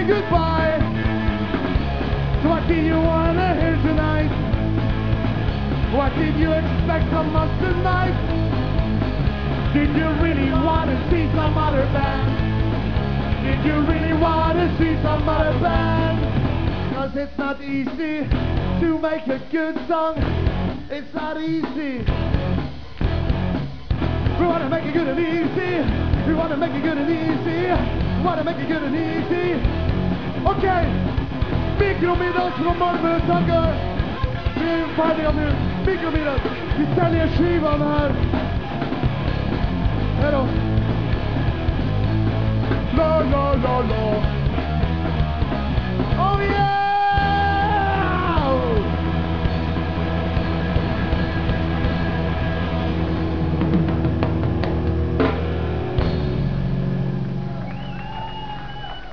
saying goodbye. So what did you wanna hear tonight? What did you expect from us tonight? Did you really wanna see some other band? Did you really wanna see some other band? Cause it's not easy to make a good song. It's not easy. We wanna make it good and easy. We wanna make it good and easy. We wanna make it good and easy. Okej, Mikromiddags från Malmö, tackar. Vi är färdiga nu. Mikromiddags. Vi säljer skivan här. Hejdå. La la la la.